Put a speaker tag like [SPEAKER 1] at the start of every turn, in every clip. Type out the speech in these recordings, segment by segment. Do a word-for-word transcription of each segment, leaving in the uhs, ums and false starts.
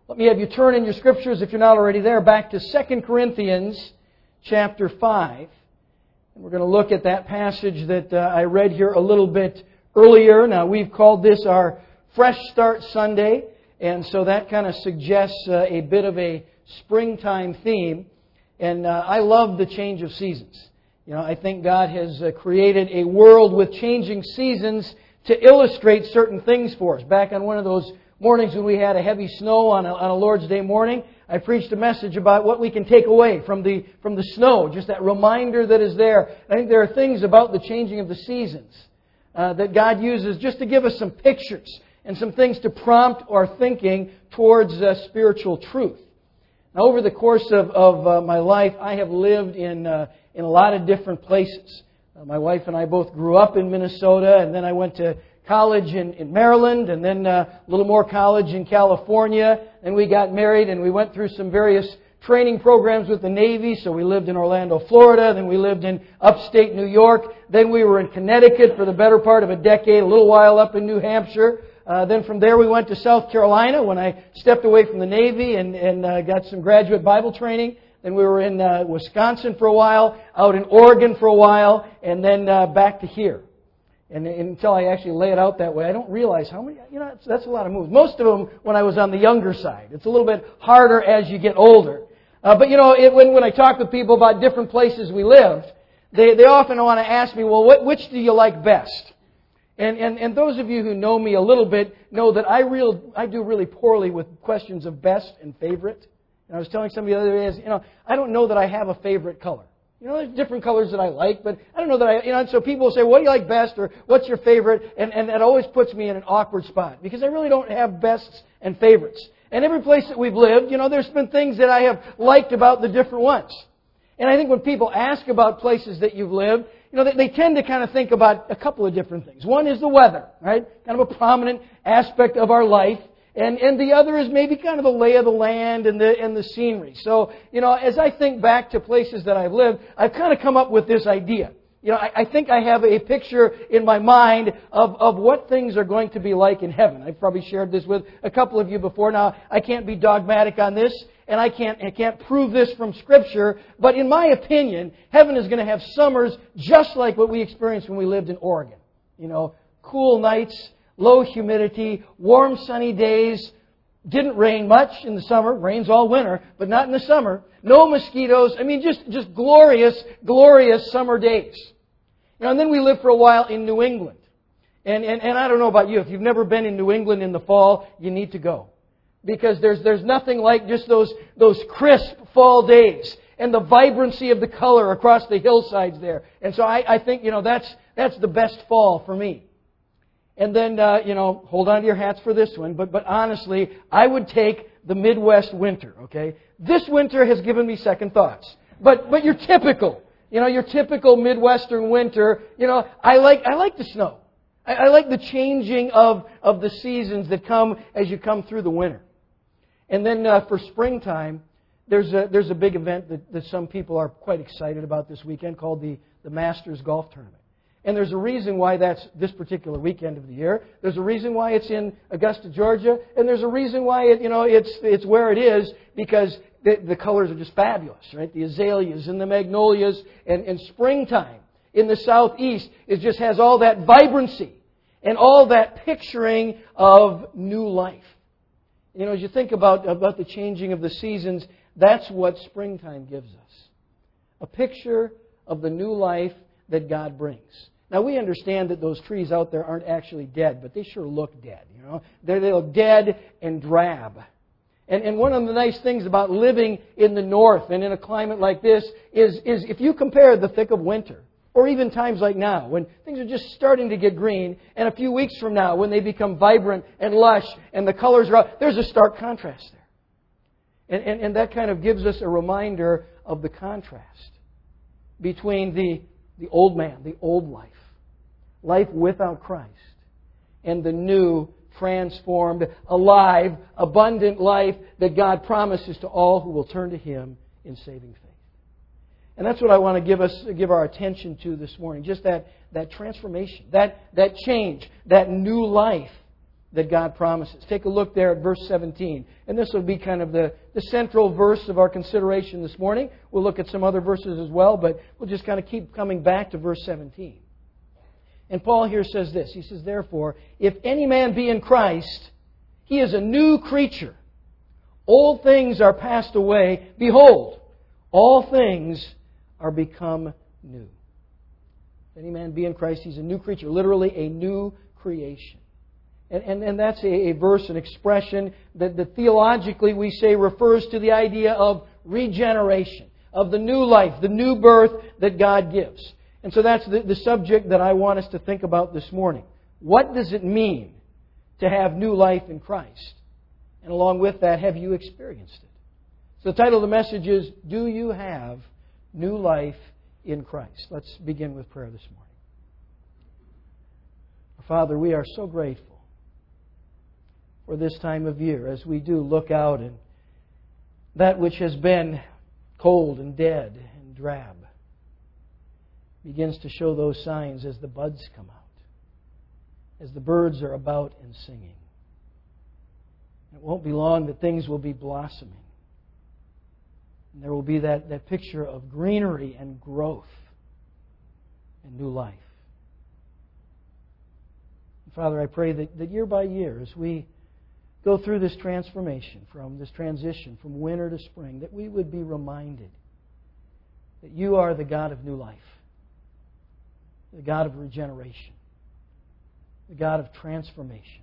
[SPEAKER 1] Let me have you turn in your scriptures, if you're not already there, back to Second Corinthians chapter five. And we're going to look at that passage that uh, I read here a little bit earlier. Now, we've called this our Fresh Start Sunday, and so that kind of suggests uh, a bit of a springtime theme. And uh, I love the change of seasons. You know, I think God has uh, created a world with changing seasons to illustrate certain things for us. Back on one of those mornings when we had a heavy snow on a, on a Lord's Day morning, I preached a message about what we can take away from the from the snow, just that reminder that is there. I think there are things about the changing of the seasons uh, that God uses just to give us some pictures and some things to prompt our thinking towards uh, spiritual truth. Now, over the course of, of uh, my life, I have lived in uh, in a lot of different places. Uh, my wife and I both grew up in Minnesota, and then I went to college in, in Maryland, and then uh, a little more college in California. Then we got married, and we went through some various training programs with the Navy. So we lived in Orlando, Florida. Then we lived in upstate New York. Then we were in Connecticut for the better part of a decade, a little while up in New Hampshire. Uh, then from there we went to South Carolina when I stepped away from the Navy and, and uh, got some graduate Bible training. Then we were in uh, Wisconsin for a while, out in Oregon for a while, and then uh, back to here. And until I actually lay it out that way, I don't realize how many, you know, that's, that's a lot of moves. Most of them when I was on the younger side. It's a little bit harder as you get older. Uh, but, you know, it, when, when I talk with people about different places we lived, they, they often want to ask me, well, what, which do you like best? And, and, and those of you who know me a little bit know that I, real, I do really poorly with questions of best and favorite. And I was telling somebody the other day, you know, I don't know that I have a favorite color. You know, there's different colors that I like, but I don't know that I, you know, and so people will say, what do you like best, or what's your favorite? And, and that always puts me in an awkward spot, because I really don't have bests and favorites. And every place that we've lived, you know, there's been things that I have liked about the different ones. And I think when people ask about places that you've lived, you know, they, they tend to kind of think about a couple of different things. One is the weather, right? Kind of a prominent aspect of our life. And, and the other is maybe kind of the lay of the land and the, and the scenery. So, you know, as I think back to places that I've lived, I've kind of come up with this idea. You know, I, I think I have a picture in my mind of, of what things are going to be like in heaven. I've probably shared this with a couple of you before. Now, I can't be dogmatic on this, and I can't, I can't prove this from Scripture, but in my opinion, heaven is going to have summers just like what we experienced when we lived in Oregon. You know, cool nights, low humidity, warm sunny days. Didn't rain much in the summer. Rains all winter, but not in the summer. No mosquitoes. I mean, just, just glorious, glorious summer days. You know, and then we lived for a while in New England. And, and, and I don't know about you. If you've never been in New England in the fall, you need to go. Because there's, there's nothing like just those, those crisp fall days and the vibrancy of the color across the hillsides there. And so I, I think, you know, that's, that's the best fall for me. And then, uh, you know, hold on to your hats for this one. But, but honestly, I would take the Midwest winter, okay? This winter has given me second thoughts. But, but your typical, you know, your typical Midwestern winter, you know, I like, I like the snow. I, I like the changing of, of the seasons that come as you come through the winter. And then uh, for springtime, there's a, there's a big event that, that some people are quite excited about this weekend called the, the Masters Golf Tournament. And there's a reason why that's this particular weekend of the year. There's a reason why it's in Augusta, Georgia. And there's a reason why it, you know, it's it's where it is, because the, the colors are just fabulous, right? The azaleas and the magnolias, and, and springtime in the southeast, it just has all that vibrancy and all that picturing of new life. You know, as you think about, about the changing of the seasons, that's what springtime gives us. A picture of the new life that God brings. Now, we understand that those trees out there aren't actually dead, but they sure look dead. You know, They're, they look dead and drab. And, and one of the nice things about living in the north and in a climate like this is, is if you compare the thick of winter, or even times like now, when things are just starting to get green, and a few weeks from now, when they become vibrant and lush and the colors are out, there's a stark contrast there. And, and, and that kind of gives us a reminder of the contrast between the The old man, the old life, life without Christ, and the new, transformed, alive, abundant life that God promises to all who will turn to Him in saving faith. And that's what I want to give us, give our attention to this morning. Just that, that transformation, that, that change, that new life that God promises. Take a look there at verse seventeen. And this will be kind of the, the central verse of our consideration this morning. We'll look at some other verses as well, but we'll just kind of keep coming back to verse seventeen. And Paul here says this. He says, therefore, if any man be in Christ, he is a new creature. Old things are passed away. Behold, all things are become new. If any man be in Christ, he's a new creature. Literally a new creation. And, and, and that's a, a verse, an expression that, that theologically we say refers to the idea of regeneration, of the new life, the new birth that God gives. And so that's the, the subject that I want us to think about this morning. What does it mean to have new life in Christ? And along with that, have you experienced it? So the title of the message is, Do You Have New Life in Christ? Let's begin with prayer this morning. Father, we are so grateful for this time of year as we do look out and that which has been cold and dead and drab begins to show those signs as the buds come out, as the birds are about and singing. It won't be long that things will be blossoming. And there will be that, that picture of greenery and growth and new life. And Father, I pray that, that year by year, as we go through this transformation, from this transition from winter to spring, that we would be reminded that You are the God of new life, the God of regeneration, the God of transformation.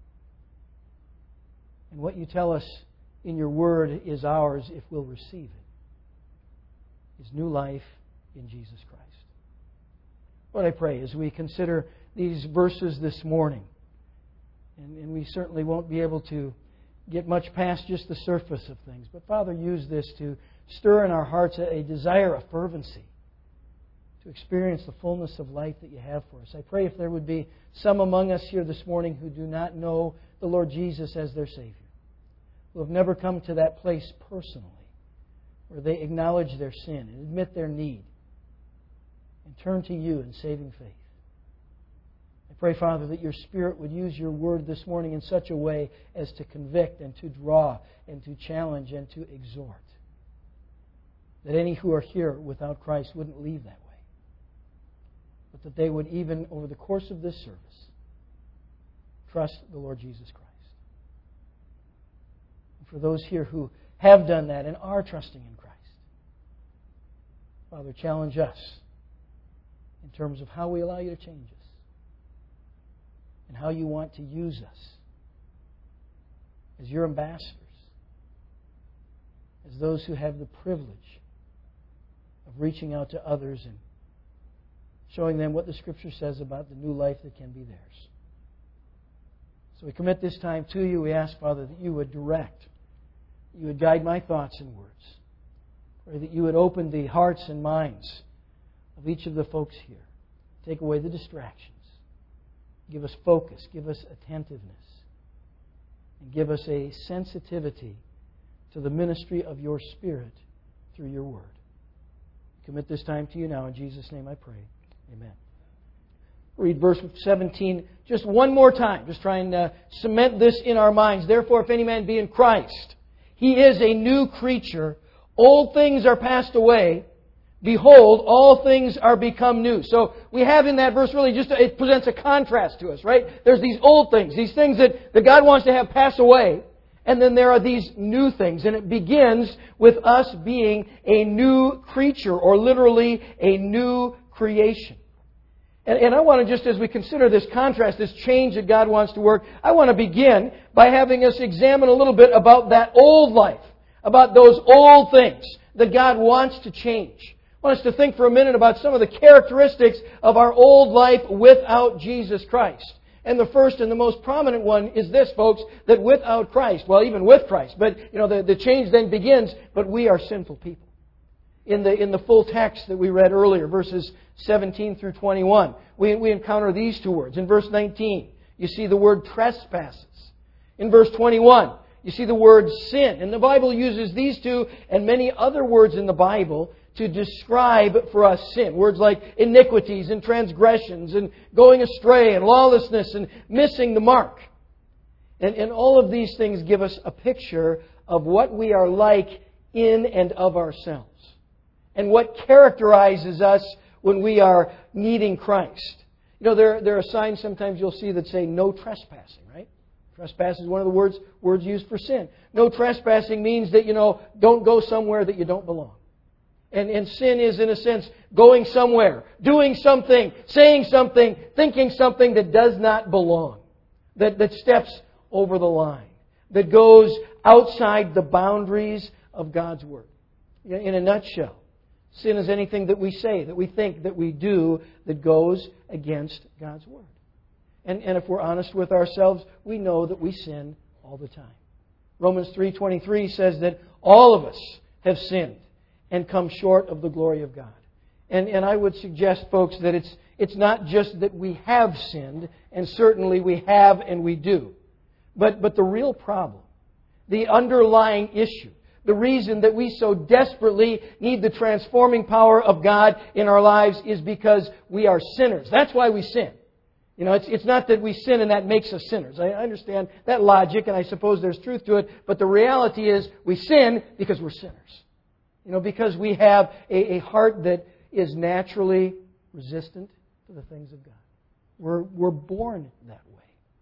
[SPEAKER 1] And what You tell us in Your Word is ours if we'll receive it, is new life in Jesus Christ. Lord, I pray as we consider these verses this morning, and, and we certainly won't be able to get much past just the surface of things, but Father, use this to stir in our hearts a, a desire, a fervency, to experience the fullness of life that You have for us. I pray if there would be some among us here this morning who do not know the Lord Jesus as their Savior, who have never come to that place personally, where they acknowledge their sin and admit their need and turn to You in saving faith. I pray, Father, that Your Spirit would use Your Word this morning in such a way as to convict and to draw and to challenge and to exhort. That any who are here without Christ wouldn't leave that way, but that they would, even over the course of this service, trust the Lord Jesus Christ. And for those here who have done that and are trusting in Christ, Father, challenge us in terms of how we allow You to change us and how You want to use us as Your ambassadors, as those who have the privilege of reaching out to others and showing them what the Scripture says about the new life that can be theirs. So we commit this time to You. We ask, Father, that You would direct, that You would guide my thoughts and words. Pray that You would open the hearts and minds of each of the folks here. Take away the distractions. Give us focus. Give us attentiveness. And give us a sensitivity to the ministry of Your Spirit through Your Word. Commit this time to You now. In Jesus' name I pray. Amen. Read verse seventeen just one more time. Just try and uh, cement this in our minds. Therefore, if any man be in Christ, he is a new creature. Old things are passed away. Behold, all things are become new. So we have in that verse really just, it presents a contrast to us, right? There's these old things, these things that, that God wants to have pass away. And then there are these new things. And it begins with us being a new creature, or literally a new creation. And, and I want to just, as we consider this contrast, this change that God wants to work, I want to begin by having us examine a little bit about that old life, about those old things that God wants to change. I want us to think for a minute about some of the characteristics of our old life without Jesus Christ. And the first and the most prominent one is this, folks, that without Christ, well, even with Christ, but you know, the, the change then begins, but we are sinful people. In the in the full text that we read earlier, verses seventeen through twenty-one, we, we encounter these two words. In verse nineteen, you see the word trespasses. In verse twenty-one, you see the word sin. And the Bible uses these two and many other words in the Bible to describe for us sin. Words like iniquities and transgressions and going astray and lawlessness and missing the mark. And, and all of these things give us a picture of what we are like in and of ourselves. And what characterizes us when we are needing Christ. You know, there, there are signs sometimes you'll see that say no trespassing, right? Trespass is one of the words, words used for sin. No trespassing means that, you know, don't go somewhere that you don't belong. And, and sin is, in a sense, going somewhere, doing something, saying something, thinking something that does not belong. That, that steps over the line. That goes outside the boundaries of God's Word. In a nutshell, sin is anything that we say, that we think, that we do, that goes against God's Word. And, and if we're honest with ourselves, we know that we sin all the time. Romans three twenty-three says that all of us have sinned and come short of the glory of God. And, and I would suggest, folks, that it's, it's not just that we have sinned, and certainly we have and we do. But, but the real problem, the underlying issue, the reason that we so desperately need the transforming power of God in our lives is because we are sinners. That's why we sin. You know, it's, it's not that we sin and that makes us sinners. I understand that logic, and I suppose there's truth to it. But the reality is we sin because we're sinners. You know, because we have a, a heart that is naturally resistant to the things of God. We're, we're born that way.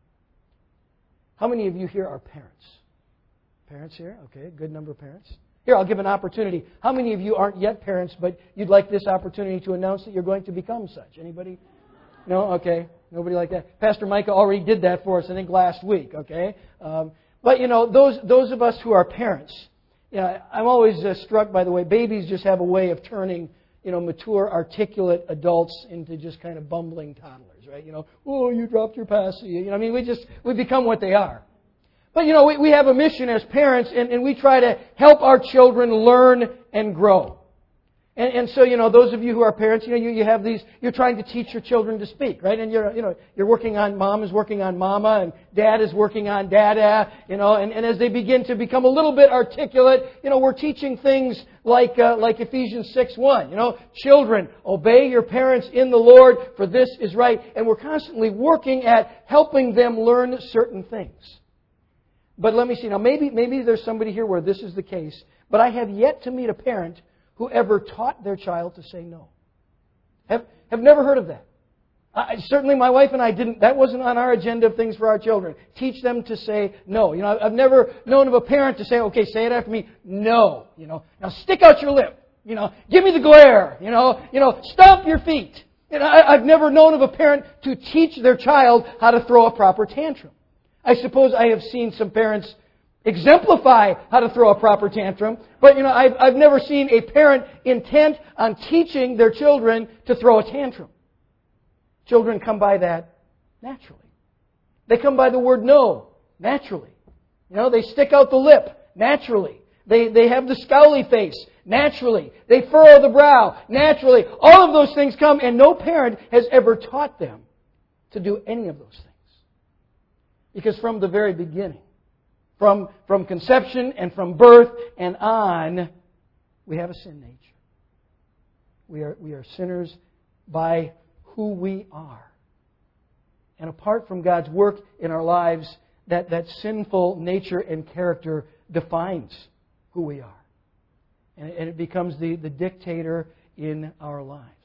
[SPEAKER 1] How many of you here are parents? Parents here? Okay, a good number of parents. Here, I'll give an opportunity. How many of you aren't yet parents, but you'd like this opportunity to announce that you're going to become such? Anybody? No? Okay. Nobody like that. Pastor Micah already did that for us, I think, last week. Okay? Um, but, you know, those those of us who are parents, you know, I'm always uh, struck by the way babies just have a way of turning, you know, mature, articulate adults into just kind of bumbling toddlers, right? You know, oh, you dropped your passy. You know, I mean, we just, we become what they are. But, you know, we, we have a mission as parents, and, and we try to help our children learn and grow. And, and so, you know, those of you who are parents, you know, you, you have these, you're trying to teach your children to speak, right? And you're, you know, you're working on, mom is working on mama, and dad is working on dada, you know, and, and as they begin to become a little bit articulate, you know, we're teaching things like, uh, like Ephesians six one, you know, children, obey your parents in the Lord, for this is right. And we're constantly working at helping them learn certain things. But let me see, now maybe, maybe there's somebody here where this is the case, but I have yet to meet a parent who ever taught their child to say no. Have, have never heard of that. I, certainly my wife and I didn't, that wasn't on our agenda of things for our children. Teach them to say no. You know, I've never known of a parent to say, okay, say it after me, no. You know, now stick out your lip. You know, give me the glare. You know, you know, stomp your feet. You know, I, I've never known of a parent to teach their child how to throw a proper tantrum. I suppose I have seen some parents exemplify how to throw a proper tantrum. But, you know, I've, I've never seen a parent intent on teaching their children to throw a tantrum. Children come by that naturally. They come by the word no naturally. You know, they stick out the lip naturally. They, they have the scowly face naturally. They furrow the brow naturally. All of those things come, and no parent has ever taught them to do any of those things. Because from the very beginning, From, from conception and from birth and on, we have a sin nature. We are, we are sinners by who we are. And apart from God's work in our lives, that, that sinful nature and character defines who we are. And, and it becomes the, the dictator in our lives.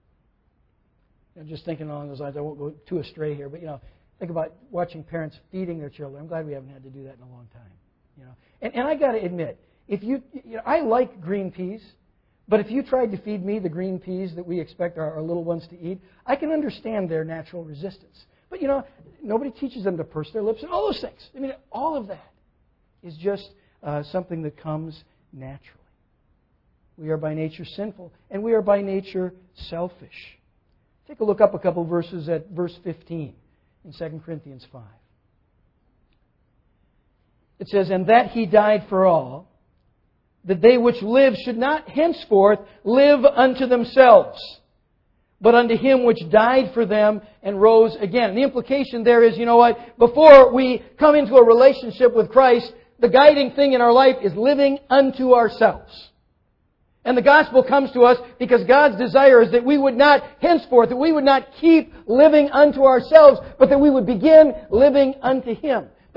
[SPEAKER 1] I'm just thinking along those lines. I won't go too astray here, but you know, think about watching parents feeding their children. I'm glad we haven't had to do that in a long time. You know, and, and I got to admit, if you, you know, I like green peas, but if you tried to feed me the green peas that we expect our, our little ones to eat, I can understand their natural resistance. But you know, nobody teaches them to purse their lips and all those things. I mean, all of that is just uh, something that comes naturally. We are by nature sinful, and we are by nature selfish. Take a look up a couple verses at verse fifteen. In Second Corinthians five. It says, and that He died for all, that they which live should not henceforth live unto themselves, but unto Him which died for them and rose again. And the implication there is, you know what, before we come into a relationship with Christ, the guiding thing in our life is living unto ourselves. And the gospel comes to us because God's desire is that we would not henceforth, that we would not keep living unto ourselves, but that we would begin living unto Him.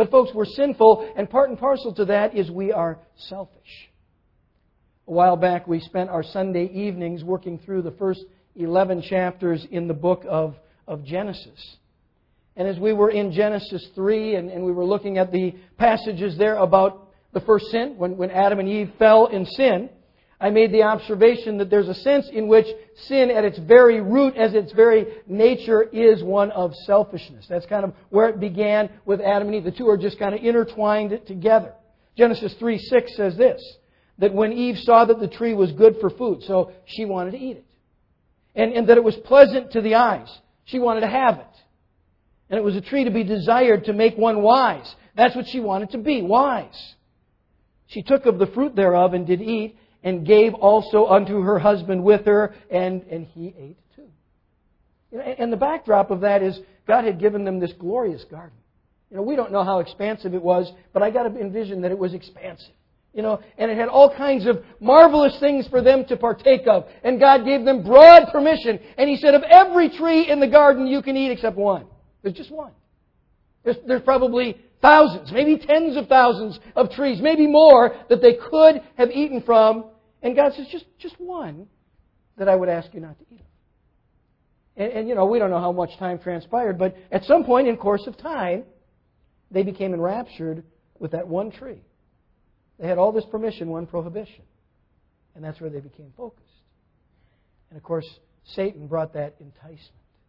[SPEAKER 1] But folks, we're sinful, and part and parcel to that is we are selfish. A while back, we spent our Sunday evenings working through the first eleven chapters in the book of, of Genesis. And as we were in Genesis three, and, and we were looking at the passages there about the first sin, when, when Adam and Eve fell in sin, I made the observation that there's a sense in which sin at its very root, as its very nature, is one of selfishness. That's kind of where it began with Adam and Eve. The two are just kind of intertwined together. Genesis three six says this, that when Eve saw that the tree was good for food, so she wanted to eat it. And, and that it was pleasant to the eyes. She wanted to have it. And it was a tree to be desired to make one wise. That's what she wanted to be, wise. She took of the fruit thereof and did eat, and gave also unto her husband with her, and, and he ate too. And the backdrop of that is God had given them this glorious garden. You know, we don't know how expansive it was, but I got to envision that it was expansive. You know, and it had all kinds of marvelous things for them to partake of. And God gave them broad permission. And He said, of every tree in the garden you can eat except one. There's just one. There's, there's probably thousands, maybe tens of thousands of trees, maybe more, that they could have eaten from. And God says, just, just one that I would ask you not to eat of. And, and, you know, we don't know how much time transpired, but at some point in course of time, they became enraptured with that one tree. They had all this permission, one prohibition. And that's where they became focused. And of course, Satan brought that enticement.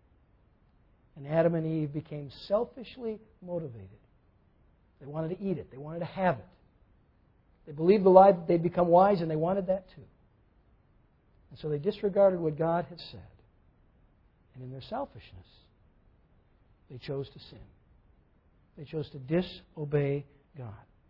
[SPEAKER 1] And Adam and Eve became selfishly motivated. They wanted to eat it. They wanted to have it. They believed the lie that they'd become wise, and they wanted that too. And so they disregarded what God had said. And in their selfishness, they chose to sin. They chose to disobey God.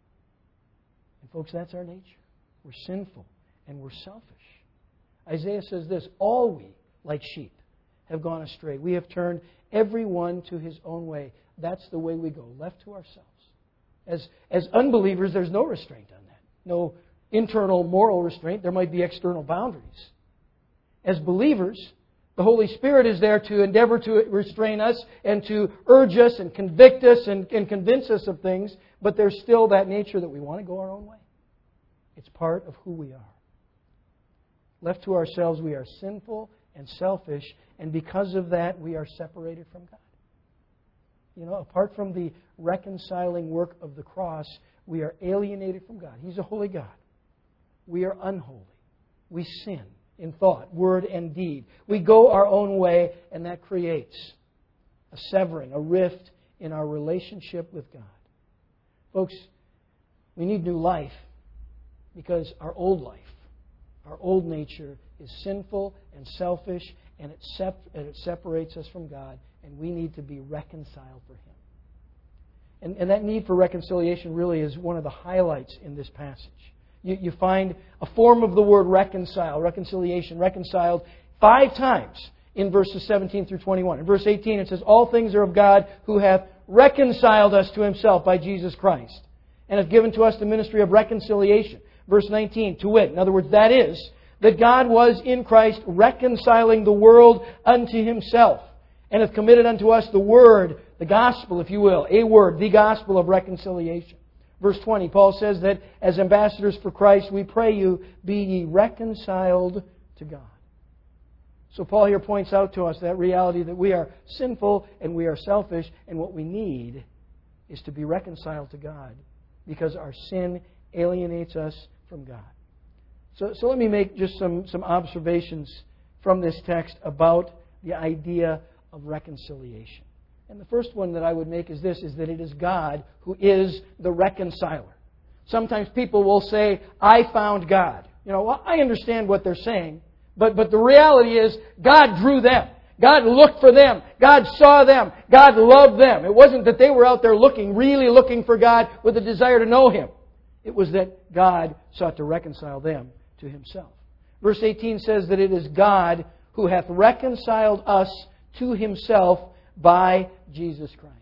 [SPEAKER 1] And folks, that's our nature. We're sinful and we're selfish. Isaiah says this, all we, like sheep, have gone astray. We have turned every one to his own way. That's the way we go, left to ourselves. As, as unbelievers, there's no restraint on that. No internal moral restraint. There might be external boundaries. As believers, the Holy Spirit is there to endeavor to restrain us and to urge us and convict us and, and convince us of things, but there's still that nature that we want to go our own way. It's part of who we are. Left to ourselves, we are sinful and selfish, and because of that, we are separated from God. You know, apart from the reconciling work of the cross, we are alienated from God. He's a holy God. We are unholy. We sin in thought, word, and deed. We go our own way, and that creates a severing, a rift in our relationship with God. Folks, we need new life because our old life, our old nature is sinful and selfish, and it, sep- and it separates us from God, and we need to be reconciled for Him. And, and that need for reconciliation really is one of the highlights in this passage. You, you find a form of the word reconcile, reconciliation, reconciled, five times in verses seventeen through twenty-one. In verse eighteen it says, all things are of God who hath reconciled us to Himself by Jesus Christ, and hath given to us the ministry of reconciliation. Verse nineteen, to wit, in other words, that is, that God was in Christ reconciling the world unto Himself, and hath committed unto us the word, the gospel, if you will, a word, the gospel of reconciliation. Verse twenty, Paul says that as ambassadors for Christ, we pray you, be ye reconciled to God. So Paul here points out to us that reality that we are sinful and we are selfish, and what we need is to be reconciled to God because our sin alienates us from God. So, so let me make just some, some observations from this text about the idea of reconciliation. And the first one that I would make is this, is that it is God who is the reconciler. Sometimes people will say, I found God. You know, well, I understand what they're saying, but, but the reality is God drew them. God looked for them. God saw them. God loved them. It wasn't that they were out there looking, really looking for God with a desire to know Him. It was that God sought to reconcile them to Himself. Verse eighteen says that it is God who hath reconciled us to Himself by Jesus Christ.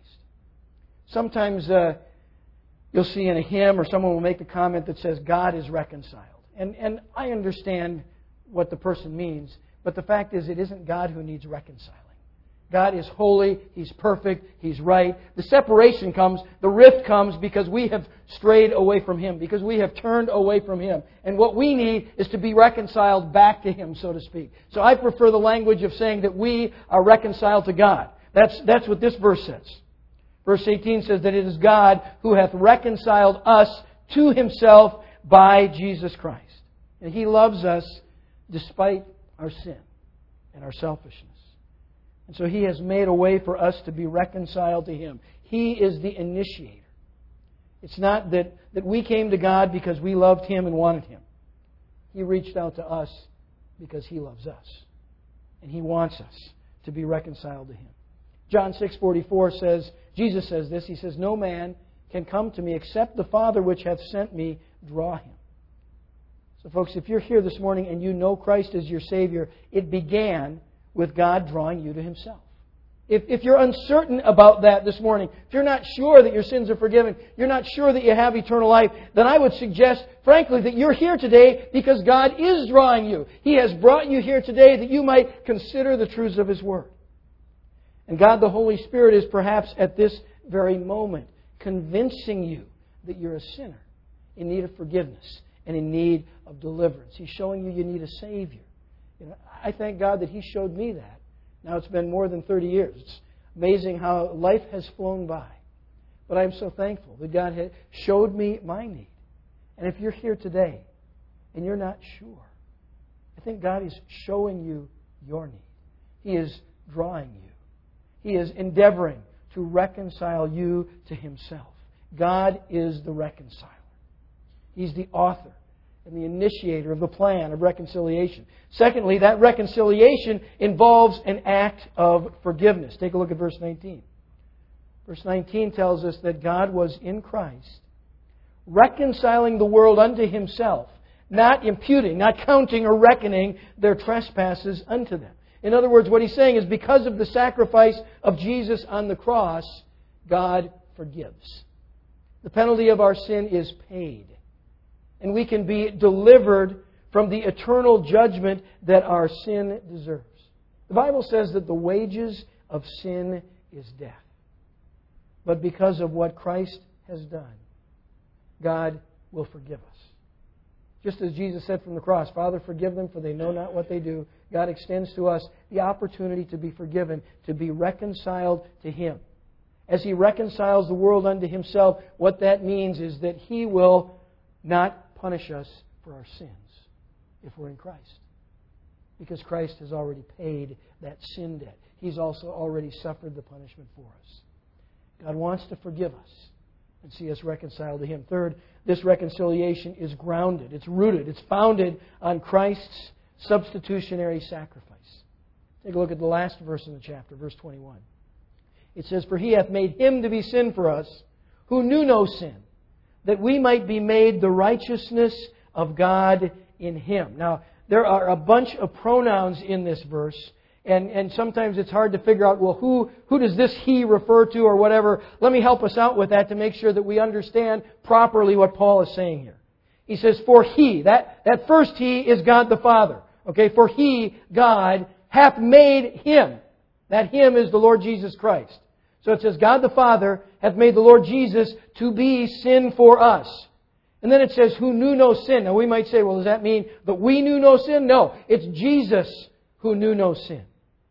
[SPEAKER 1] Sometimes uh, you'll see in a hymn or someone will make a comment that says God is reconciled. And, and I understand what the person means, but the fact is it isn't God who needs reconciling. God is holy. He's perfect. He's right. The separation comes, the rift comes because we have strayed away from Him, because we have turned away from Him. And what we need is to be reconciled back to Him, so to speak. So I prefer the language of saying that we are reconciled to God. That's, that's what this verse says. Verse eighteen says that it is God who hath reconciled us to Himself by Jesus Christ. And He loves us despite our sin and our selfishness. And so He has made a way for us to be reconciled to Him. He is the initiator. It's not that, that we came to God because we loved Him and wanted Him. He reached out to us because He loves us. And He wants us to be reconciled to Him. John six forty-four says, Jesus says this, He says, no man can come to me except the Father which hath sent me draw him. So folks, if you're here this morning and you know Christ as your Savior, it began with God drawing you to Himself. If, if you're uncertain about that this morning, if you're not sure that your sins are forgiven, you're not sure that you have eternal life, then I would suggest, frankly, that you're here today because God is drawing you. He has brought you here today that you might consider the truths of His Word. And God the Holy Spirit is perhaps at this very moment convincing you that you're a sinner in need of forgiveness and in need of deliverance. He's showing you you need a Savior. You know, I thank God that He showed me that. Now it's been more than thirty years. It's amazing how life has flown by. But I'm so thankful that God had showed me my need. And if you're here today and you're not sure, I think God is showing you your need. He is drawing you. He is endeavoring to reconcile you to Himself. God is the reconciler. He's the author and the initiator of the plan of reconciliation. Secondly, that reconciliation involves an act of forgiveness. Take a look at verse nineteen. Verse nineteen tells us that God was in Christ, reconciling the world unto Himself, not imputing, not counting or reckoning their trespasses unto them. In other words, what he's saying is because of the sacrifice of Jesus on the cross, God forgives. The penalty of our sin is paid. And we can be delivered from the eternal judgment that our sin deserves. The Bible says that the wages of sin is death. But because of what Christ has done, God will forgive us. Just as Jesus said from the cross, Father, forgive them, for they know not what they do. God extends to us the opportunity to be forgiven, to be reconciled to Him. As He reconciles the world unto Himself, what that means is that He will not punish us for our sins if we're in Christ. Because Christ has already paid that sin debt. He's also already suffered the punishment for us. God wants to forgive us and see us reconciled to Him. Third, this reconciliation is grounded. It's rooted. It's founded on Christ's substitutionary sacrifice. Take a look at the last verse in the chapter, verse twenty-one. It says, For He hath made Him to be sin for us, who knew no sin, that we might be made the righteousness of God in Him. Now, there are a bunch of pronouns in this verse, and, and sometimes it's hard to figure out, well, who, who does this He refer to or whatever. Let me help us out with that to make sure that we understand properly what Paul is saying here. He says, For He, that, that first He is God the Father. Okay, for He, God, hath made Him. That Him is the Lord Jesus Christ. So it says, God the Father hath made the Lord Jesus to be sin for us. And then it says, who knew no sin. Now we might say, well, does that mean that we knew no sin? No, it's Jesus who knew no sin.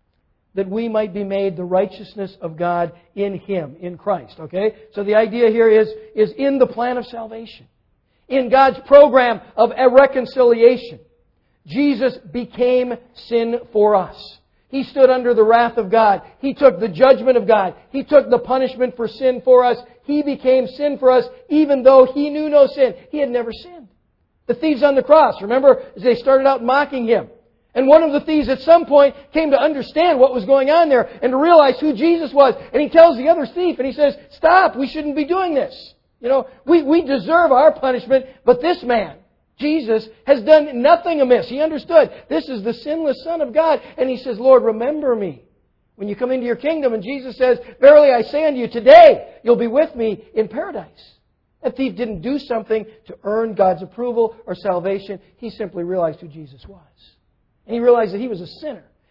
[SPEAKER 1] That we might be made the righteousness of God in Him, in Christ. Okay? So the idea here is, is in the plan of salvation. In God's program of reconciliation. Jesus became sin for us. He stood under the wrath of God. He took the judgment of God. He took the punishment for sin for us. He became sin for us even though He knew no sin. He had never sinned. The thieves on the cross, remember, as they started out mocking Him. And one of the thieves at some point came to understand what was going on there and to realize who Jesus was. And he tells the other thief and he says, stop, we shouldn't be doing this. You know, we, we deserve our punishment, but this man, Jesus, has done nothing amiss. He understood this is the sinless Son of God. And he says, Lord, remember me when you come into your kingdom. And Jesus says, verily I say unto you, today you'll be with me in paradise. That thief didn't do something to earn God's approval or salvation. He simply realized who Jesus was. And he realized that he was a sinner.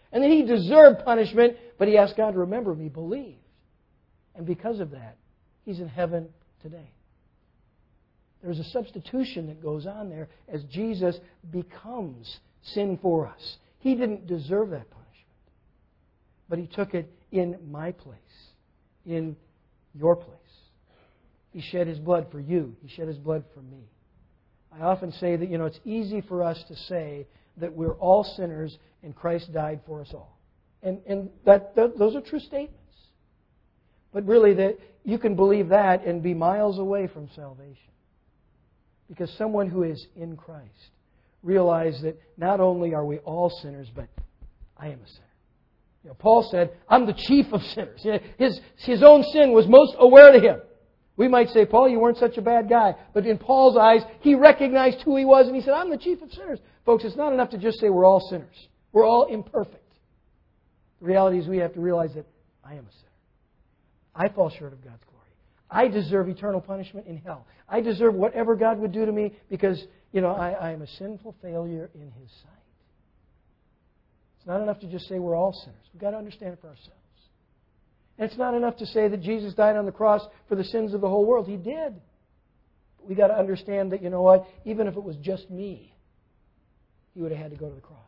[SPEAKER 1] And that he deserved punishment, but he asked God to remember him. He believed. And because of that, he's in heaven today. There's a substitution that goes on there as Jesus becomes sin for us. He didn't deserve that punishment, but he took it in my place, in your place. He shed his blood for you. He shed his blood for me. I often say that, you know, it's easy for us to say that we're all sinners and Christ died for us all. And, and that, that those are true statements. But really, that you can believe that and be miles away from salvation. Because someone who is in Christ realizes that not only are we all sinners, but I am a sinner. You know, Paul said, I'm the chief of sinners. His, his own sin was most aware to him. We might say, Paul, you weren't such a bad guy. But in Paul's eyes, he recognized who he was and he said, I'm the chief of sinners. Folks, it's not enough to just say we're all sinners. We're all imperfect. The reality is we have to realize that I am a sinner. I fall short of God's glory. I deserve eternal punishment in hell. I deserve whatever God would do to me because, you know, I, I am a sinful failure in His sight. It's not enough to just say we're all sinners. We've got to understand it for ourselves. And it's not enough to say that Jesus died on the cross for the sins of the whole world. He did. But we've got to understand that, you know what, even if it was just me, He would have had to go to the cross.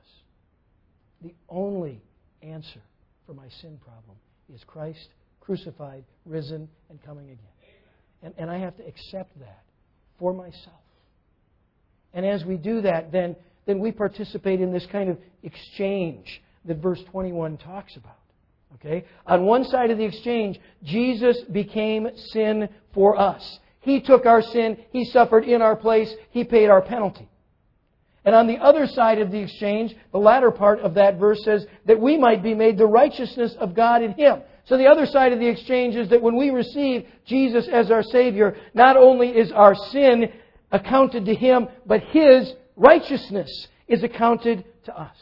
[SPEAKER 1] The only answer for my sin problem is Christ crucified, risen, and coming again. And, and I have to accept that for myself. And as we do that, then, then we participate in this kind of exchange that verse twenty-one talks about. Okay? On one side of the exchange, Jesus became sin for us. He took our sin. He suffered in our place. He paid our penalty. And on the other side of the exchange, the latter part of that verse says that we might be made the righteousness of God in Him. So the other side of the exchange is that when we receive Jesus as our Savior, not only is our sin accounted to Him, but His righteousness is accounted to us.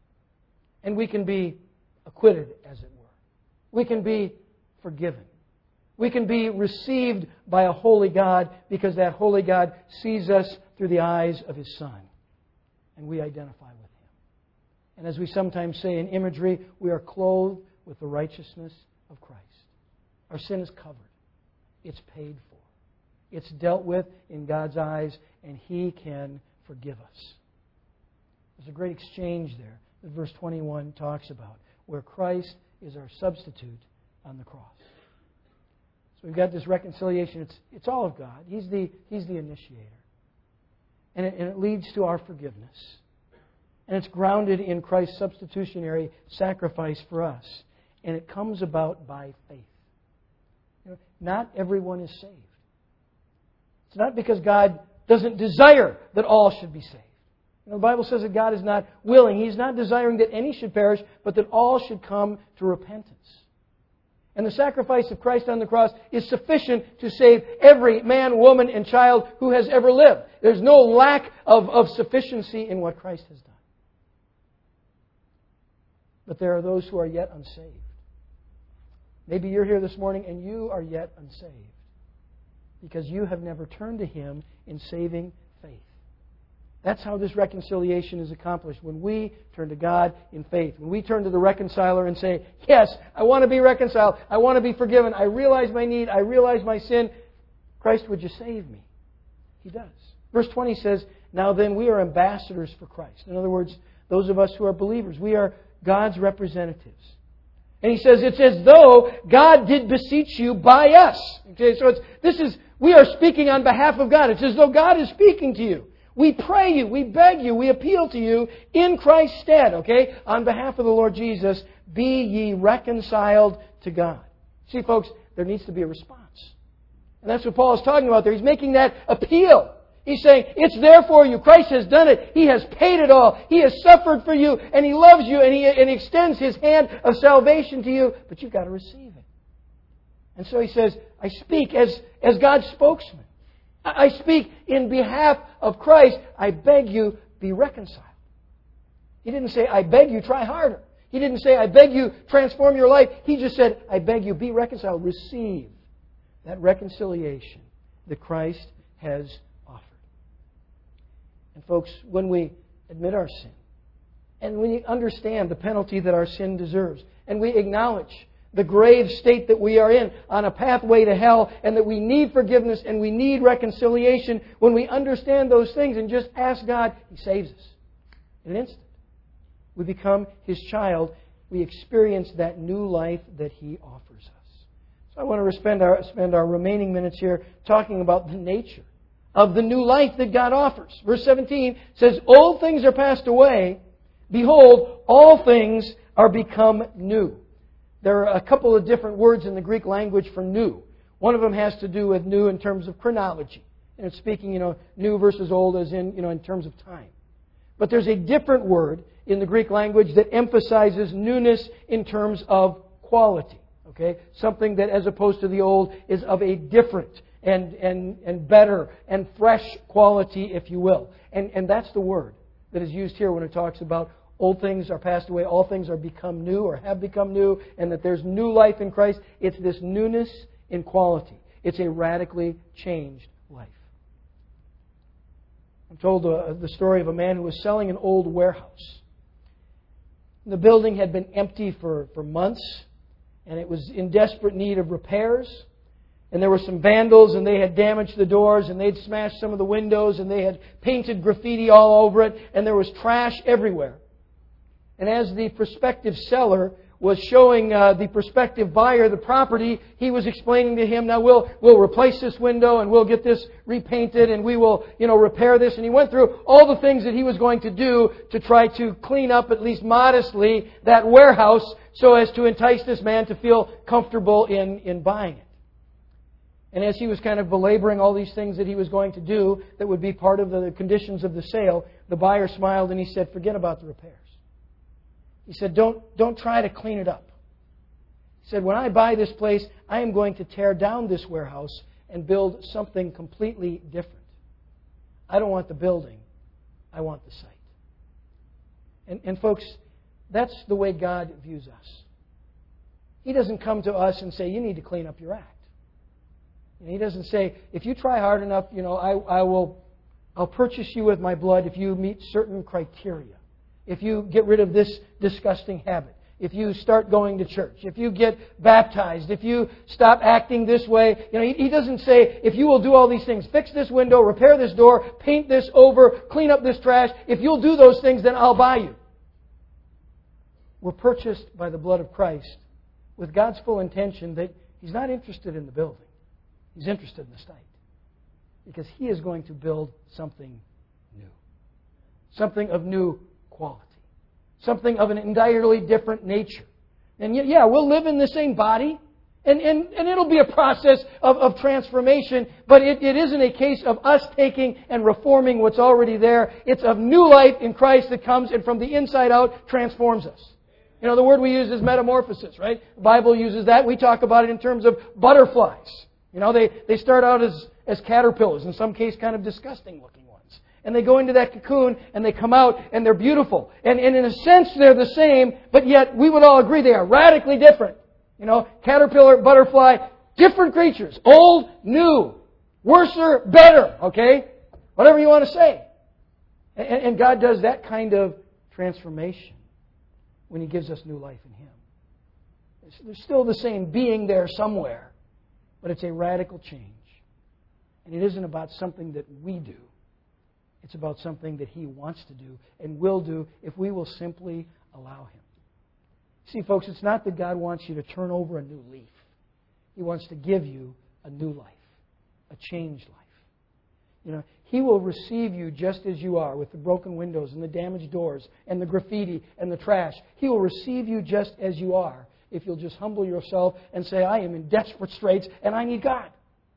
[SPEAKER 1] And we can be acquitted, as it were. We can be forgiven. We can be received by a holy God because that holy God sees us through the eyes of His Son. And we identify with Him. And as we sometimes say in imagery, we are clothed with the righteousness of Christ. Our sin is covered. It's paid for. It's dealt with in God's eyes, and He can forgive us. There's a great exchange there that verse twenty-one talks about, where Christ is our substitute on the cross. So we've got this reconciliation. It's, it's all of God. He's the, He's the initiator. And it, and it leads to our forgiveness. And it's grounded in Christ's substitutionary sacrifice for us. And it comes about by faith. You know, not everyone is saved. It's not because God doesn't desire that all should be saved. You know, the Bible says that God is not willing. He's not desiring that any should perish, but that all should come to repentance. And the sacrifice of Christ on the cross is sufficient to save every man, woman, and child who has ever lived. There's no lack of, of sufficiency in what Christ has done. But there are those who are yet unsaved. Maybe you're here this morning and you are yet unsaved because you have never turned to Him in saving faith. That's how this reconciliation is accomplished. When we turn to God in faith. When we turn to the reconciler and say, yes, I want to be reconciled. I want to be forgiven. I realize my need. I realize my sin. Christ, would you save me? He does. Verse twenty says, now then we are ambassadors for Christ. In other words, those of us who are believers, we are God's representatives. And he says, it's as though God did beseech you by us. Okay, so it's, this is, we are speaking on behalf of God. It's as though God is speaking to you. We pray you, we beg you, we appeal to you in Christ's stead, okay? On behalf of the Lord Jesus, be ye reconciled to God. See, folks, there needs to be a response. And that's what Paul is talking about there. He's making that appeal. He's saying, it's there for you. Christ has done it. He has paid it all. He has suffered for you, and He loves you, and He, and he extends His hand of salvation to you, but you've got to receive it. And so he says, I speak as, as God's spokesman. I speak in behalf of Christ. I beg you, be reconciled. He didn't say, I beg you, try harder. He didn't say, I beg you, transform your life. He just said, I beg you, be reconciled. Receive that reconciliation that Christ has offered. And folks, when we admit our sin, And we understand the penalty that our sin deserves. And we acknowledge the grave state that we are in, on a pathway to hell, and that we need forgiveness and we need reconciliation. When we understand those things and just ask God, He saves us in an instant. We become His child. We experience that new life that He offers us. So I want to spend our, spend our remaining minutes here talking about the nature of the new life that God offers. Verse seventeen says, "Old things are passed away. Behold, all things are become new." There are a couple of different words in the Greek language for new. One of them has to do with new in terms of chronology. And it's speaking, you know, new versus old as in, you know, in terms of time. But there's a different word in the Greek language that emphasizes newness in terms of quality. Okay? Something that, as opposed to the old, is of a different and, and, and better and fresh quality, if you will. And, and that's the word that is used here when it talks about old things are passed away, all things are become new or have become new, and that there's new life in Christ. It's this newness in quality. It's a radically changed life. I'm told uh, the story of a man who was selling an old warehouse. The building had been empty for, for months, and it was in desperate need of repairs. And there were some vandals, and they had damaged the doors, and they'd smashed some of the windows, and they had painted graffiti all over it, and there was trash everywhere. And as the prospective seller was showing uh, the prospective buyer the property, he was explaining to him, now we'll we'll replace this window and we'll get this repainted and we will, you know, repair this. And he went through all the things that he was going to do to try to clean up, at least modestly, that warehouse so as to entice this man to feel comfortable in, in buying it. And as he was kind of belaboring all these things that he was going to do that would be part of the conditions of the sale, the buyer smiled and he said, "Forget about the repairs." He said, don't, don't try to clean it up. He said, "When I buy this place, I am going to tear down this warehouse and build something completely different. I don't want the building. I want the site." And, and folks, that's the way God views us. He doesn't come to us and say, "You need to clean up your act." And He doesn't say, "If you try hard enough, you know, I, I will, I'll purchase you with my blood if you meet certain criteria. If you get rid of this disgusting habit. If you start going to church. If you get baptized. If you stop acting this way." You know, he, he doesn't say, "If you will do all these things, fix this window, repair this door, paint this over, clean up this trash. If you'll do those things, then I'll buy you." We're purchased by the blood of Christ with God's full intention that He's not interested in the building. He's interested in the site. Because He is going to build something new. Something of new quality. Something of an entirely different nature. And yet, yeah, we'll live in the same body. And, and, and it'll be a process of, of transformation. But it, it isn't a case of us taking and reforming what's already there. It's of new life in Christ that comes and from the inside out transforms us. You know, the word we use is metamorphosis, right? The Bible uses that. We talk about it in terms of butterflies. You know, they, they start out as, as caterpillars, in some case kind of disgusting looking. And they go into that cocoon and they come out and they're beautiful. And, and in a sense they're the same, but yet we would all agree they are radically different. You know, caterpillar, butterfly, different creatures. Old, new, worser, better, okay? Whatever you want to say. And, and God does that kind of transformation when He gives us new life in Him. There's still the same being there somewhere, but it's a radical change. And it isn't about something that we do. It's about something that He wants to do and will do if we will simply allow Him. See, folks, it's not that God wants you to turn over a new leaf. He wants to give you a new life, a changed life. You know, He will receive you just as you are, with the broken windows and the damaged doors and the graffiti and the trash. He will receive you just as you are if you'll just humble yourself and say, "I am in desperate straits and I need God."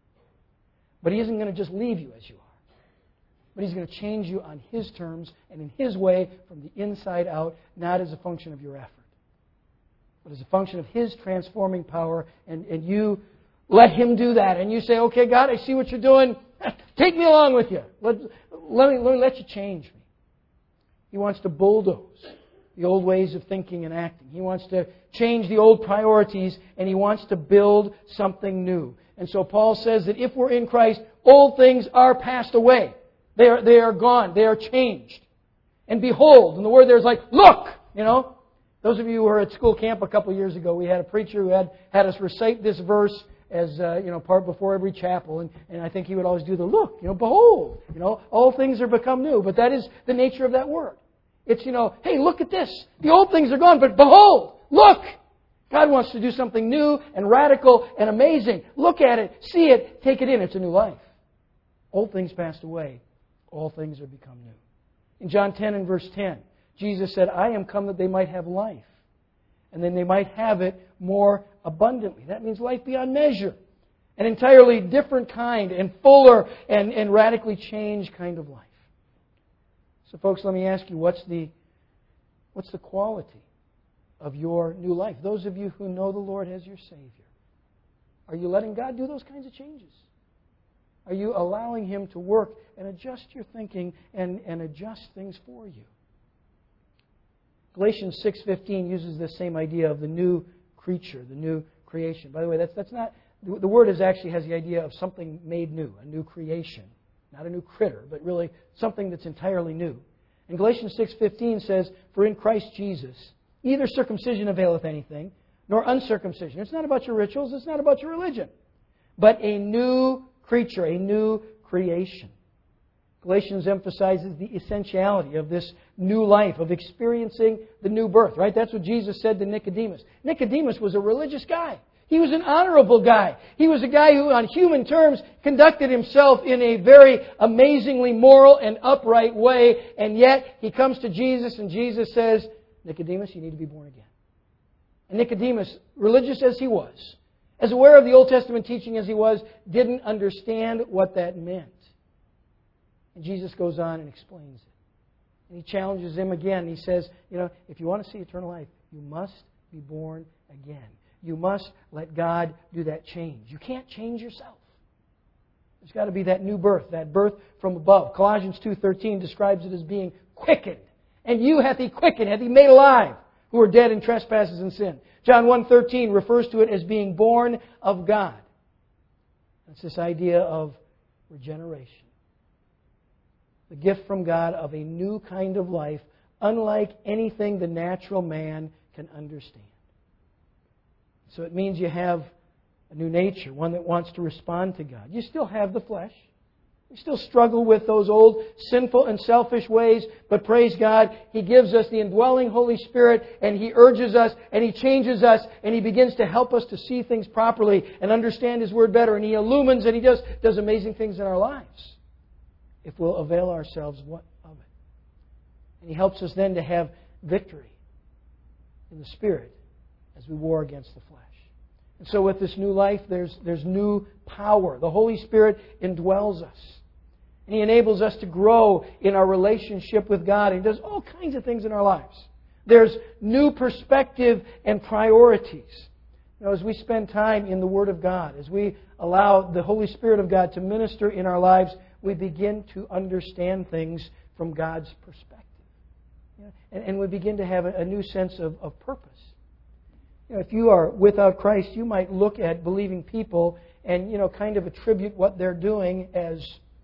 [SPEAKER 1] But He isn't going to just leave you as you are. But He's going to change you on His terms and in His way from the inside out, not as a function of your effort, but as a function of His transforming power. And, and you let Him do that. And you say, "Okay, God, I see what you're doing. Take me along with you. Let, let, me, let me let you change me." He wants to bulldoze the old ways of thinking and acting. He wants to change the old priorities, and He wants to build something new. And so Paul says that if we're in Christ, old things are passed away. They are, they are gone. They are changed. And behold, and the word there is like, look, you know. Those of you who were at school camp a couple of years ago, we had a preacher who had, had us recite this verse as, uh, you know, part before every chapel. And, and I think he would always do the look, you know, behold, you know, all things are become new. But that is the nature of that word. It's, you know, hey, look at this. The old things are gone, but behold, look. God wants to do something new and radical and amazing. Look at it, see it, take it in. It's a new life. Old things passed away. All things are become new. In John ten and verse ten, Jesus said, I am come that they might have life, and then they might have it more abundantly. That means life beyond measure. An entirely different kind and fuller and, and radically changed kind of life. So folks, let me ask you, what's the, what's the quality of your new life? Those of you who know the Lord as your Savior, are you letting God do those kinds of changes? Are you allowing Him to work and adjust your thinking and, and adjust things for you? Galatians six fifteen uses this same idea of the new creature, the new creation. By the way, that's that's not the word is actually has the idea of something made new, a new creation, not a new critter, but really something that's entirely new. And Galatians six fifteen says, "For in Christ Jesus, neither circumcision availeth anything, nor uncircumcision." It's not about your rituals, it's not about your religion, but a new creature, a new creation. Galatians emphasizes the essentiality of this new life, of experiencing the new birth, right? That's what Jesus said to Nicodemus. Nicodemus was a religious guy. He was an honorable guy. He was a guy who, on human terms, conducconducted himself in a very amazingly moral and upright way, and yet he comes to Jesus and Jesus says, Nicodemus, you need to be born again. And Nicodemus, religious as he was, as aware of the Old Testament teaching as he was, didn't understand what that meant. And Jesus goes on and explains it. And He challenges him again. He says, you know, if you want to see eternal life, you must be born again. You must let God do that change. You can't change yourself. There's got to be that new birth, that birth from above. Colossians two thirteen describes it as being quickened. And you hath He quickened, hath He made alive, who are dead in trespasses and sin. John one thirteen refers to it as being born of God. It's this idea of regeneration. The gift from God of a new kind of life, unlike anything the natural man can understand. So it means you have a new nature, one that wants to respond to God. You still have the flesh. You still struggle with those old sinful and selfish ways, but praise God, He gives us the indwelling Holy Spirit, and He urges us, and He changes us, and He begins to help us to see things properly and understand His Word better, and He illumines, and He does, does amazing things in our lives if we'll avail ourselves of it. And He helps us then to have victory in the Spirit as we war against the flesh. And so with this new life, there's, there's new power. The Holy Spirit indwells us. And He enables us to grow in our relationship with God. He does all kinds of things in our lives. There's new perspective and priorities. You know, as we spend time in the Word of God, as we allow the Holy Spirit of God to minister in our lives, we begin to understand things from God's perspective. You know, and, and we begin to have a, a new sense of, of purpose. You know, if you are without Christ, you might look at believing people and, you know, kind of attribute what they're doing as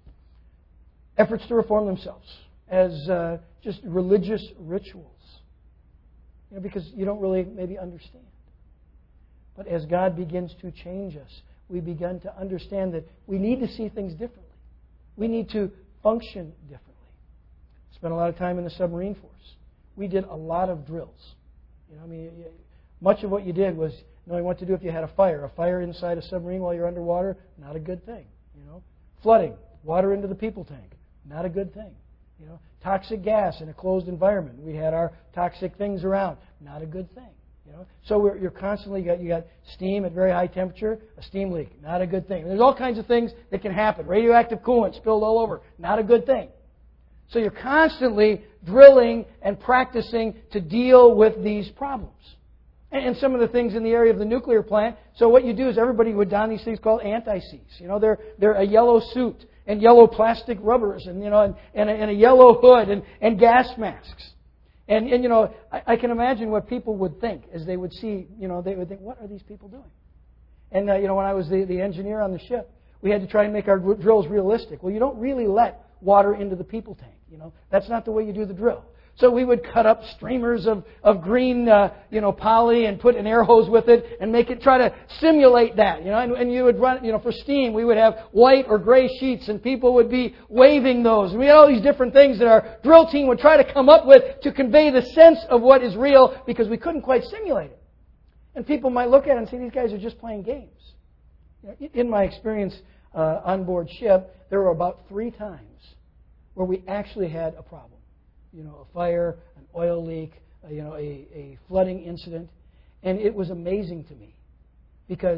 [SPEAKER 1] efforts to reform themselves, as uh, just religious rituals. You know, because you don't really maybe understand. But as God begins to change us, we begin to understand that we need to see things differently. We need to function differently. Spent a lot of time in the submarine force. We did a lot of drills. You know, I mean, much of what you did was knowing what to do if you had a fire. A fire inside a submarine while you're underwater, not a good thing. You know, flooding, water into the people tank, not a good thing. You know, toxic gas in a closed environment. We had our toxic things around, not a good thing. You know, so we're, you're constantly you got you got steam at very high temperature, a steam leak, not a good thing. And there's all kinds of things that can happen. Radioactive coolant spilled all over, not a good thing. So you're constantly drilling and practicing to deal with these problems. And some of the things in the area of the nuclear plant. So what you do is everybody would don these things called anti-seize. You know, they're they're a yellow suit and yellow plastic rubbers and you know and, and, a, and a yellow hood and, and gas masks. And, and you know, I, I can imagine what people would think as they would see, you know, they would think, what are these people doing? And, uh, you know, when I was the, the engineer on the ship, we had to try and make our drills realistic. Well, you don't really let water into the people tank. You know, that's not the way you do the drill. So we would cut up streamers of, of green, uh, you know, poly and put an air hose with it and make it, try to simulate that, you know, and, and you would run, you know, for steam, we would have white or gray sheets and people would be waving those. And we had all these different things that our drill team would try to come up with to convey the sense of what is real because we couldn't quite simulate it. And people might look at it and say, these guys are just playing games. You know, in my experience uh, on board ship, there were about three times where we actually had a problem. You know, a fire, an oil leak, uh, you know, a, a flooding incident. And it was amazing to me because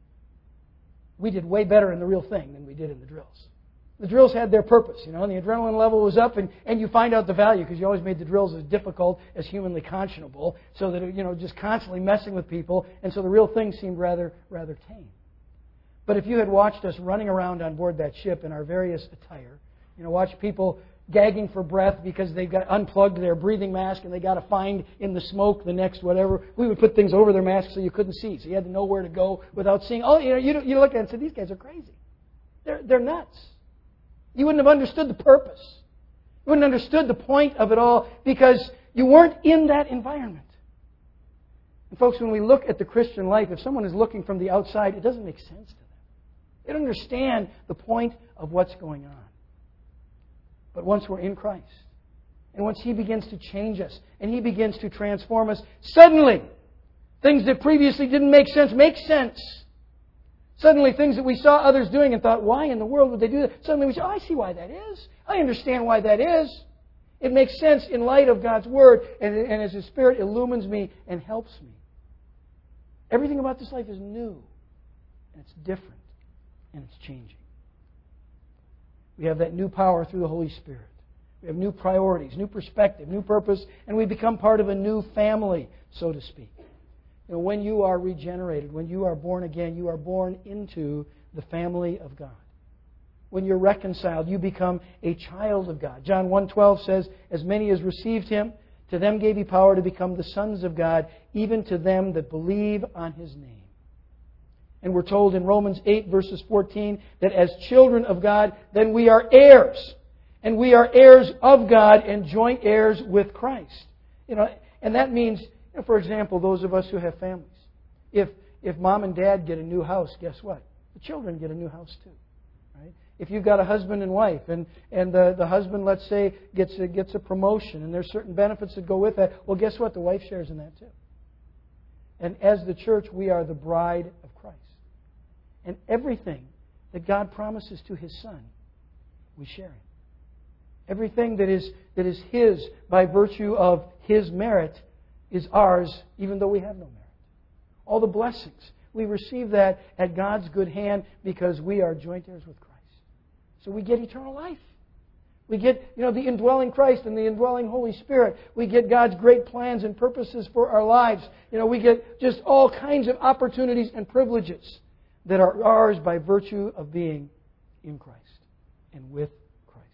[SPEAKER 1] we did way better in the real thing than we did in the drills. The drills had their purpose, you know, and the adrenaline level was up, and, and you find out the value because you always made the drills as difficult as humanly conscionable, so that, you know, just constantly messing with people, and so the real thing seemed rather, rather tame. But if you had watched us running around on board that ship in our various attire, you know, watch people gagging for breath because they've got unplugged their breathing mask and they got to find in the smoke the next whatever. We would put things over their mask so you couldn't see, so you had to know where to go without seeing. Oh, you know, you, you look at it and say, these guys are crazy. They're, they're nuts. You wouldn't have understood the purpose. You wouldn't have understood the point of it all because you weren't in that environment. And folks, when we look at the Christian life, if someone is looking from the outside, it doesn't make sense to them. They don't understand the point of what's going on. But once we're in Christ, and once He begins to change us, and He begins to transform us, suddenly, things that previously didn't make sense make sense. Suddenly, things that we saw others doing and thought, why in the world would they do that? Suddenly we say, oh, I see why that is. I understand why that is. It makes sense in light of God's Word, and, and as His Spirit illumines me and helps me. Everything about this life is new, and it's different, and it's changing. We have that new power through the Holy Spirit. We have new priorities, new perspective, new purpose, and we become part of a new family, so to speak. You know, when you are regenerated, when you are born again, you are born into the family of God. When you're reconciled, you become a child of God. John one twelve says, as many as received Him, to them gave He power to become the sons of God, even to them that believe on His name. And we're told in Romans eight, verses fourteen, that as children of God, then we are heirs. And we are heirs of God and joint heirs with Christ. You know, and that means, you know, for example, those of us who have families. If if mom and dad get a new house, guess what? The children get a new house too. Right? If you've got a husband and wife, and, and the, the husband, let's say, gets a, gets a promotion, and there's certain benefits that go with that, well, guess what? The wife shares in that too. And as the church, we are the bride of Christ. And everything that God promises to His Son, we share in. Everything that is, that is His by virtue of His merit is ours, even though we have no merit. All the blessings, we receive that at God's good hand because we are joint heirs with Christ. So we get eternal life. We get, you know, the indwelling Christ and the indwelling Holy Spirit. We get God's great plans and purposes for our lives. You know, we get just all kinds of opportunities and privileges that are ours by virtue of being in Christ and with Christ.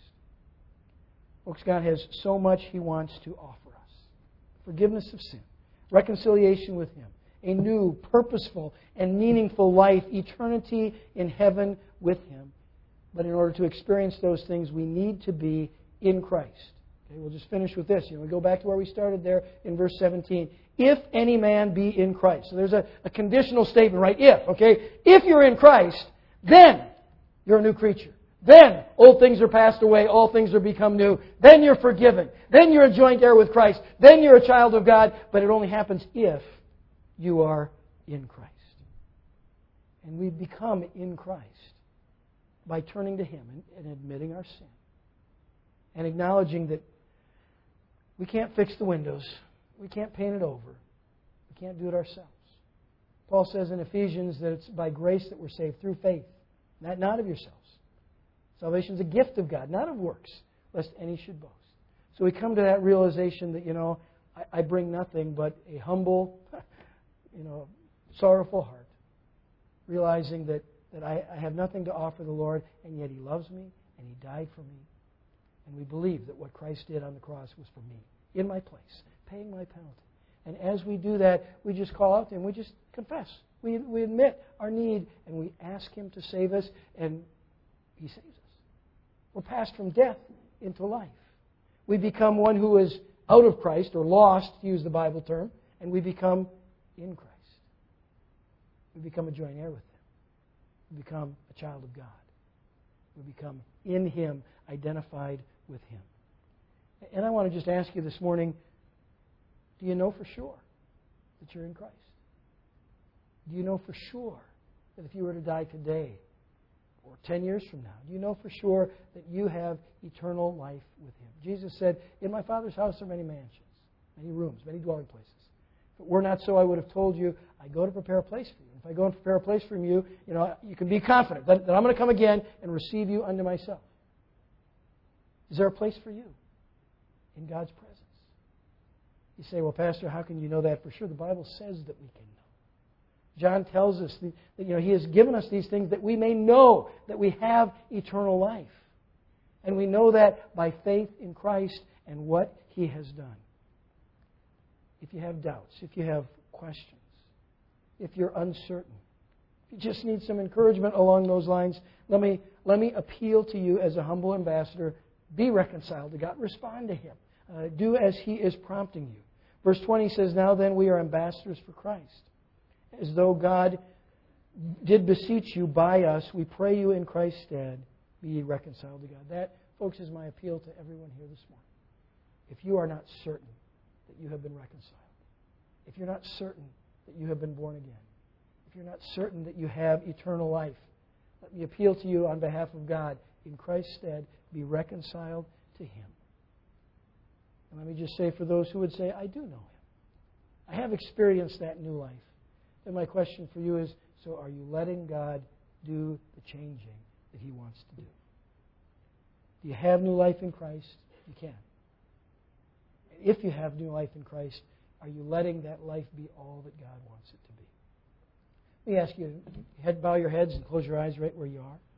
[SPEAKER 1] Folks, God has so much He wants to offer us. Forgiveness of sin, reconciliation with Him, a new, purposeful, and meaningful life, eternity in heaven with Him. But in order to experience those things, we need to be in Christ. Okay, we'll just finish with this. You know, we go back to where we started there in verse seventeen. If any man be in Christ. So there's a, a conditional statement, right? If, okay? If you're in Christ, then you're a new creature. Then old things are passed away, all things are become new. Then you're forgiven. Then you're a joint heir with Christ. Then you're a child of God. But it only happens if you are in Christ. And we become in Christ by turning to Him and, and admitting our sin. And acknowledging that we can't fix the windows. We can't paint it over. We can't do it ourselves. Paul says in Ephesians that it's by grace that we're saved through faith, not, not of yourselves. Salvation is a gift of God, not of works, lest any should boast. So we come to that realization that, you know, I, I bring nothing but a humble, you know, sorrowful heart, realizing that, that I, I have nothing to offer the Lord, and yet He loves me, and He died for me. And we believe that what Christ did on the cross was for me, in my place, paying my penalty. And as we do that, we just call out to Him. We just confess. We, we admit our need, and we ask Him to save us, and He saves us. We're passed from death into life. We become one who is out of Christ, or lost, to use the Bible term, and we become in Christ. We become a joint heir with Him. We become a child of God. We become in Him, identified with Him. And I want to just ask you this morning, do you know for sure that you're in Christ? Do you know for sure that if you were to die today or ten years from now, do you know for sure that you have eternal life with Him? Jesus said, in my Father's house are many mansions, many rooms, many dwelling places. If it were not so, I would have told you, I go to prepare a place for you. If I go and prepare a place for you, you know, you can be confident that, that I'm going to come again and receive you unto myself. Is there a place for you in God's presence? You say, well, Pastor, how can you know that for sure? The Bible says that we can know. John tells us that, that you know, He has given us these things that we may know that we have eternal life. And we know that by faith in Christ and what He has done. If you have doubts, if you have questions, if you're uncertain, if you just need some encouragement along those lines, let me, let me appeal to you as a humble ambassador. Be reconciled to God. Respond to Him. Uh, do as He is prompting you. Verse twenty says, now then we are ambassadors for Christ. As though God did beseech you by us, we pray you in Christ's stead, be ye reconciled to God. That, folks, is my appeal to everyone here this morning. If you are not certain that you have been reconciled, if you're not certain that you have been born again, if you're not certain that you have eternal life, let me appeal to you on behalf of God, in Christ's stead, be reconciled to Him. And let me just say, for those who would say, I do know Him, I have experienced that new life, then my question for you is, so are you letting God do the changing that He wants to do? Do you have new life in Christ? You can. If you have new life in Christ, are you letting that life be all that God wants it to be? Let me ask you, head, bow your heads and close your eyes right where you are.